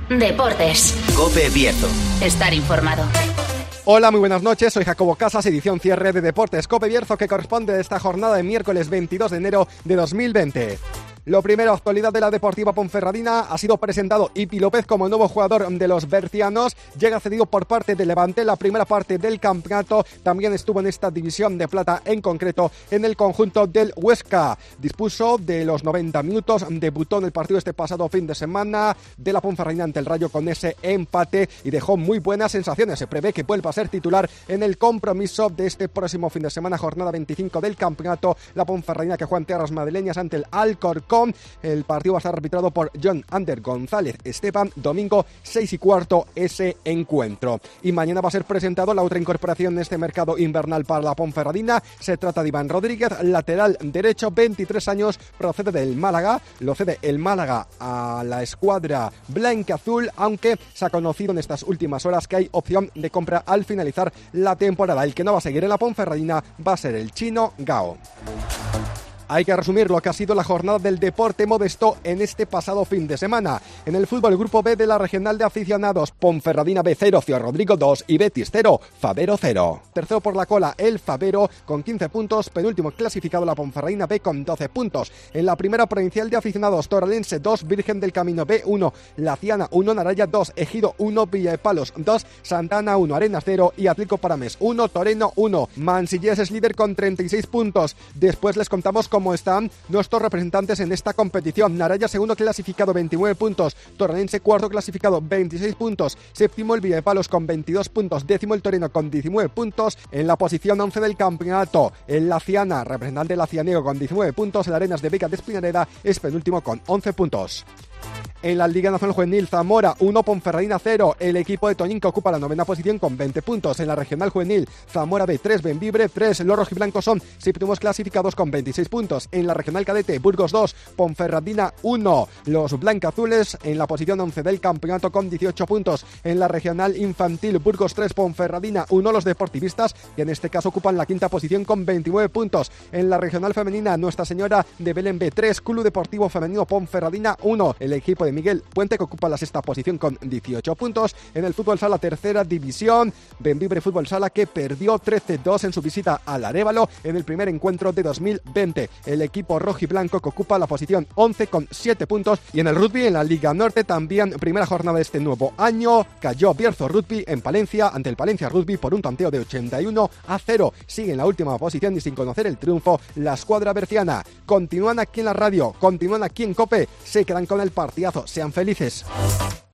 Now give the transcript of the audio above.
Deportes. COPE Bierzo. Estar informado. Hola, muy buenas noches, soy Jacobo Casas, edición cierre de Deportes COPE Bierzo, que corresponde a esta jornada de miércoles 22 de enero de 2020. Lo primero, actualidad de la Deportiva Ponferradina, ha sido presentado Ipi López como nuevo jugador de los bercianos, llega cedido por parte de Levante, la primera parte del campeonato, también estuvo en esta división de plata, en concreto en el conjunto del Huesca. Dispuso de los 90 minutos, debutó en el partido este pasado fin de semana de la Ponferradina ante el Rayo con ese empate y dejó muy buenas sensaciones. Se prevé que vuelva a ser titular en el compromiso de este próximo fin de semana, jornada 25 del campeonato, la Ponferradina que juega en tierras madrileñas ante el Alcorcón. El partido va a estar arbitrado por John Ander González Esteban, domingo 6:15 ese encuentro. Y mañana va a ser presentado la otra incorporación en este mercado invernal para la Ponferradina. Se trata de Iván Rodríguez, lateral derecho, 23 años, procede del Málaga, lo cede el Málaga a la escuadra blanca-azul, aunque se ha conocido en estas últimas horas que hay opción de compra al finalizar la temporada. El que no va a seguir en la Ponferradina va a ser el chino Gao. Hay que resumir lo que ha sido la jornada del deporte modesto en este pasado fin de semana. En el fútbol, el grupo B de la regional de aficionados, Ponferradina B 0, Ciudad Rodrigo 2 y Betis 0, Fabero 0. Tercero por la cola, el Fabero con 15 puntos, penúltimo clasificado la Ponferradina B con 12 puntos. En la primera provincial de aficionados, Toralense 2, Virgen del Camino B 1, Laciana 1, Naraya 2, Ejido 1, Villa de Palos 2, Santana 1, Arenas 0 y Atlético Paramés 1, Toreno 1. Mansillés es líder con 36 puntos. Después les contamos cómo están nuestros representantes en esta competición. Naraya segundo clasificado, 29 puntos, Torrenense cuarto clasificado, 26 puntos, séptimo el Villapalos con 22 puntos, décimo el Toreno con 19 puntos, en la posición 11 del campeonato el Laciana, representante lacianeo con 19 puntos, el Arenas de Vega de Espinareda es penúltimo con 11 puntos. En la Liga Nacional Juvenil, Zamora 1, Ponferradina 0. El equipo de Toñín que ocupa la novena posición con 20 puntos. En la Regional Juvenil, Zamora B 3, Benvibre 3. Los rojiblancos son séptimos clasificados con 26 puntos. En la Regional Cadete, Burgos 2, Ponferradina 1. Los blancazules en la posición 11 del campeonato con 18 puntos. En la Regional Infantil, Burgos 3, Ponferradina 1. Los deportivistas, que en este caso ocupan la quinta posición con 29 puntos. En la Regional Femenina, Nuestra Señora de Belén B 3, Club Deportivo Femenino Ponferradina 1. El equipo de Miguel Puente que ocupa la sexta posición con 18 puntos. En el fútbol sala tercera división, Benvibre Fútbol Sala que perdió 13-2 en su visita al Arévalo en el primer encuentro de 2020. El equipo rojiblanco que ocupa la posición 11 con 7 puntos. Y en el rugby, en la Liga Norte, también primera jornada de este nuevo año, cayó Bierzo Rugby en Palencia ante el Palencia Rugby por un tanteo de 81-0. Sigue en la última posición y sin conocer el triunfo la escuadra berciana. Continúan aquí en la radio, continúan aquí en COPE, se quedan con el partidazo. Sean felices.